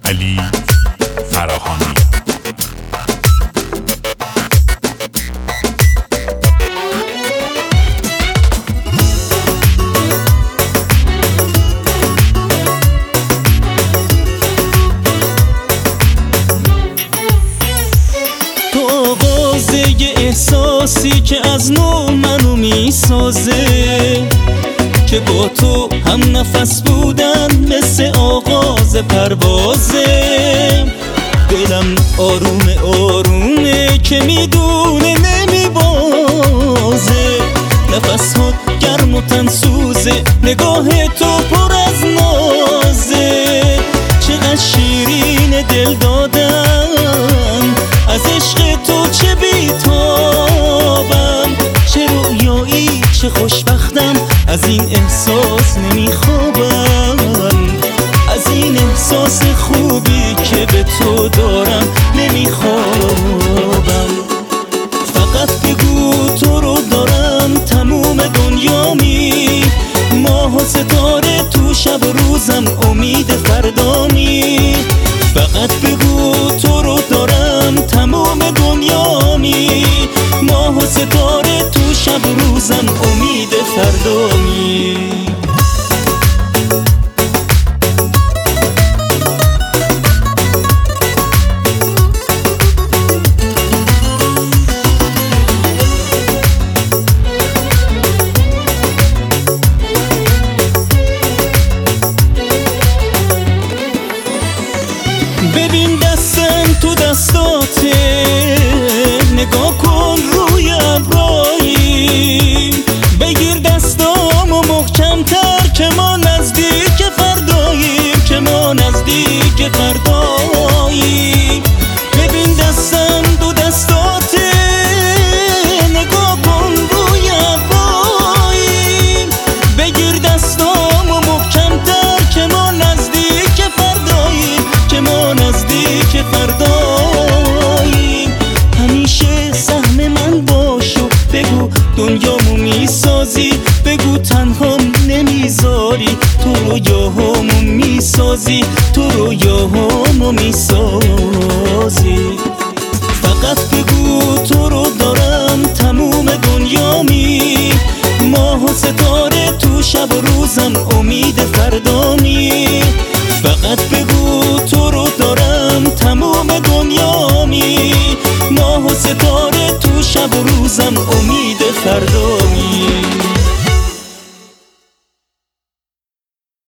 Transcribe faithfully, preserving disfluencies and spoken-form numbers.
علی فراهانی. احساسی که از نو منو میسازه، که با تو هم نفس بودن مثل آغاز پروازه. دلم آروم آرومه که میدونه نمیبازه، نفس ها گرم و تن سوزه، نگاه تو پر از نازه. چقدر شیرین دل دادم از عشق تو، چه بیتابم، چه رویایی، چه خوشبختم، از این احساس نمیخوابم، از این احساس خوبی که به تو دارم نمیخوابم. فقط بگو تو رو دارم، تموم دنیامی، ماه و ستاره تو شب و روزم، امید فردامی. فقط بگو تو رو دارم، تمام دنیامی، ماه و ستاره تو شب و روزم، امید فردامی. ببین دستم تو دستاته، نگاه کن روی ابرایی، بگیر دستامو محکم‌تر که ما نزدیک فرداییم، که ما نزدیک فرداییم. ببین دستم تو دستاته، نگاه کن روی ابرایی، بگیر دستامو محکم‌تر که ما نزدیک فرداییم، که ما نزدیک فرداییم. همیشه سهم من باشو، بگو دنیامو میسازی، بگو تنهام نمیذاری، تو رویاهامو میسازی، تو رویاهامو میسازی. فقط بگو تو رو دارم، تموم دنیامی، ماه و ستاره تو شب و روزم، امید فردامی. فقط بگو تو رو دارم، تمام دنیامی، ماه و ستاره تو شب و روزم، امید فردامی.